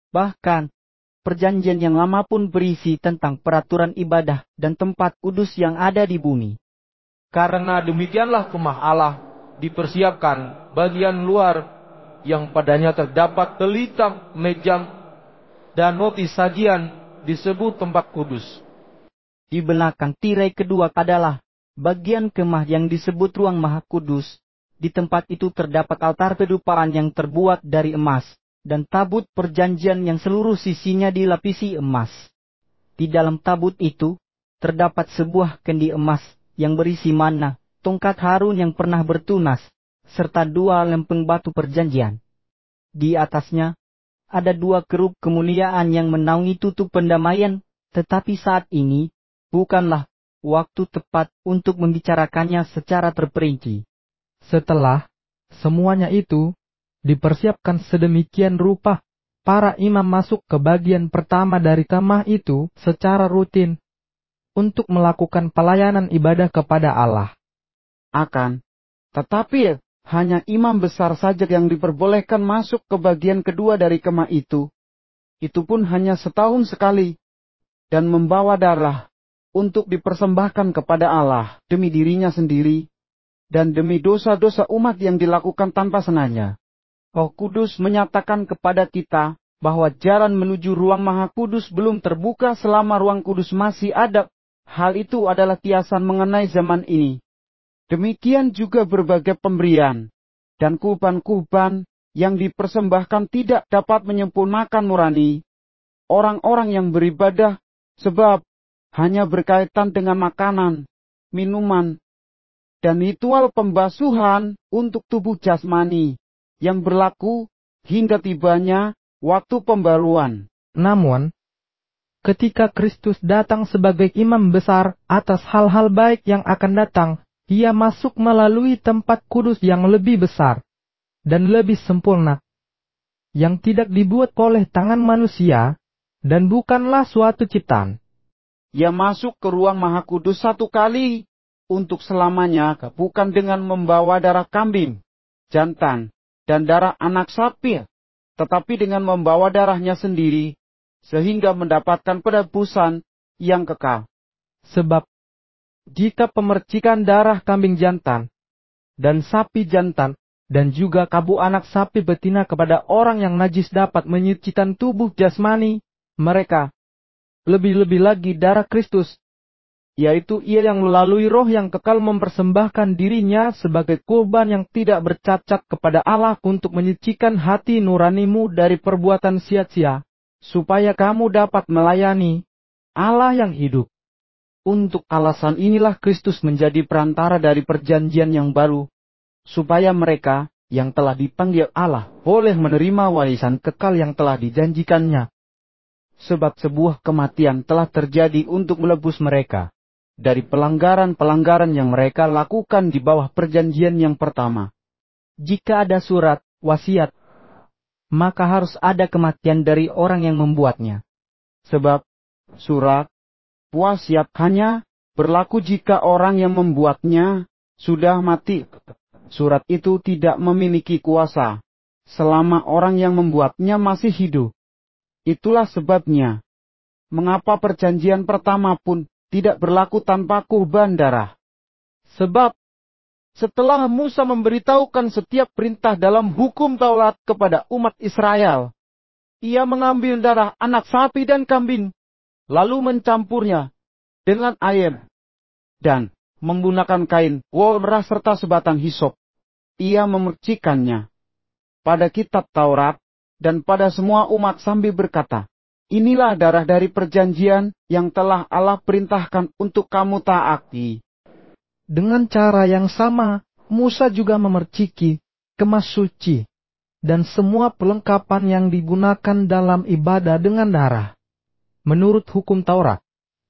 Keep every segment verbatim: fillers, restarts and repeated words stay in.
Bahkan, perjanjian yang lama pun berisi tentang peraturan ibadah dan tempat kudus yang ada di bumi. Karena demikianlah kemah Allah dipersiapkan bagian luar yang padanya terdapat telitang, mejang, dan roti sajian disebut tempat kudus. Di belakang tirai kedua adalah bagian kemah yang disebut ruang maha kudus. Di tempat itu terdapat altar pedupaan yang terbuat dari emas, dan tabut perjanjian yang seluruh sisinya dilapisi emas. Di dalam tabut itu, terdapat sebuah kendi emas yang berisi mana, tongkat Harun yang pernah bertunas, serta dua lempeng batu perjanjian. Di atasnya, ada dua kerub kemuliaan yang menaungi tutup pendamaian, tetapi saat ini, bukanlah waktu tepat untuk membicarakannya secara terperinci. Setelah semuanya itu dipersiapkan sedemikian rupa, para imam masuk ke bagian pertama dari kemah itu secara rutin untuk melakukan pelayanan ibadah kepada Allah. Akan tetapi hanya imam besar saja yang diperbolehkan masuk ke bagian kedua dari kemah itu. Itu pun hanya setahun sekali, dan membawa darah untuk dipersembahkan kepada Allah demi dirinya sendiri dan demi dosa-dosa umat yang dilakukan tanpa sengaja. Roh Kudus menyatakan kepada kita bahwa jalan menuju ruang maha kudus belum terbuka selama ruang kudus masih ada. Hal itu adalah kiasan mengenai zaman ini. Demikian juga berbagai pemberian dan kurban-kurban yang dipersembahkan tidak dapat menyempurnakan nurani orang-orang yang beribadah, sebab hanya berkaitan dengan makanan, minuman, dan ritual pembasuhan untuk tubuh jasmani yang berlaku hingga tibanya waktu pembaruan. Namun, ketika Kristus datang sebagai imam besar atas hal-hal baik yang akan datang, Ia masuk melalui tempat kudus yang lebih besar dan lebih sempurna, yang tidak dibuat oleh tangan manusia, dan bukanlah suatu ciptaan. Ia masuk ke ruang maha kudus satu kali, untuk selamanya, bukan dengan membawa darah kambing, jantan, dan darah anak sapi, tetapi dengan membawa darahnya sendiri, sehingga mendapatkan penebusan yang kekal. Sebab, jika pemercikan darah kambing jantan, dan sapi jantan, dan juga kabu anak sapi betina kepada orang yang najis dapat menyucikan tubuh jasmani mereka, lebih-lebih lagi darah Kristus, yaitu Ia yang melalui roh yang kekal mempersembahkan dirinya sebagai kurban yang tidak bercacat kepada Allah untuk menyucikan hati nuranimu dari perbuatan sia-sia, supaya kamu dapat melayani Allah yang hidup. Untuk alasan inilah Kristus menjadi perantara dari perjanjian yang baru, supaya mereka yang telah dipanggil Allah boleh menerima warisan kekal yang telah dijanjikannya. Sebab sebuah kematian telah terjadi untuk melebus mereka dari pelanggaran-pelanggaran yang mereka lakukan di bawah perjanjian yang pertama. Jika ada surat wasiat, maka harus ada kematian dari orang yang membuatnya. Sebab surat wasiat hanya berlaku jika orang yang membuatnya sudah mati. Surat itu tidak memiliki kuasa selama orang yang membuatnya masih hidup. Itulah sebabnya mengapa perjanjian pertama pun tidak berlaku tanpa kurban darah. Sebab setelah Musa memberitahukan setiap perintah dalam hukum Taurat kepada umat Israel, ia mengambil darah anak sapi dan kambing, lalu mencampurnya dengan air, dan menggunakan kain wol merah serta sebatang hisop. Ia memercikannya pada kitab Taurat dan pada semua umat sambil berkata, inilah darah dari perjanjian yang telah Allah perintahkan untuk kamu taati. Dengan cara yang sama, Musa juga memerciki kemah suci dan semua perlengkapan yang digunakan dalam ibadah dengan darah. Menurut hukum Taurat,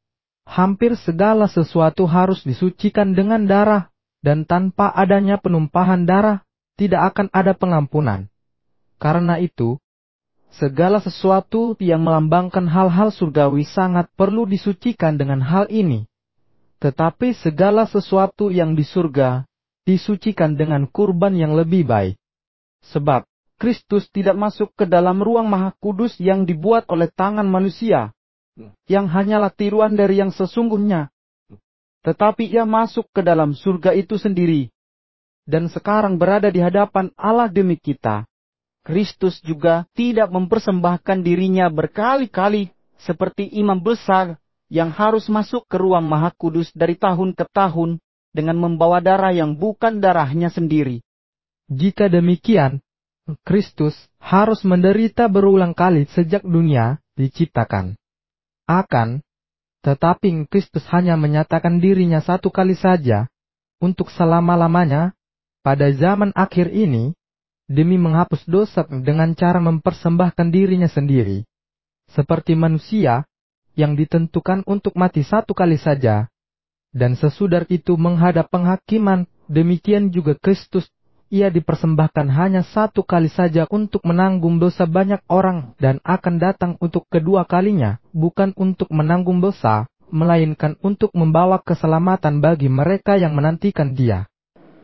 hampir segala sesuatu harus disucikan dengan darah, dan tanpa adanya penumpahan darah, tidak akan ada pengampunan. Karena itu, segala sesuatu yang melambangkan hal-hal surgawi sangat perlu disucikan dengan hal ini. Tetapi segala sesuatu yang di surga, disucikan dengan kurban yang lebih baik. Sebab, Kristus tidak masuk ke dalam ruang maha kudus yang dibuat oleh tangan manusia, yang hanyalah tiruan dari yang sesungguhnya. Tetapi ia masuk ke dalam surga itu sendiri, dan sekarang berada di hadapan Allah demi kita. Kristus juga tidak mempersembahkan dirinya berkali-kali seperti imam besar yang harus masuk ke ruang maha kudus dari tahun ke tahun dengan membawa darah yang bukan darahnya sendiri. Jika demikian, Kristus harus menderita berulang kali sejak dunia diciptakan. Akan tetapi Kristus hanya menyatakan dirinya satu kali saja, untuk selama-lamanya, pada zaman akhir ini, demi menghapus dosa dengan cara mempersembahkan dirinya sendiri. Seperti manusia, yang ditentukan untuk mati satu kali saja, dan sesudah itu menghadap penghakiman, demikian juga Kristus, ia dipersembahkan hanya satu kali saja untuk menanggung dosa banyak orang dan akan datang untuk kedua kalinya, bukan untuk menanggung dosa, melainkan untuk membawa keselamatan bagi mereka yang menantikan Dia.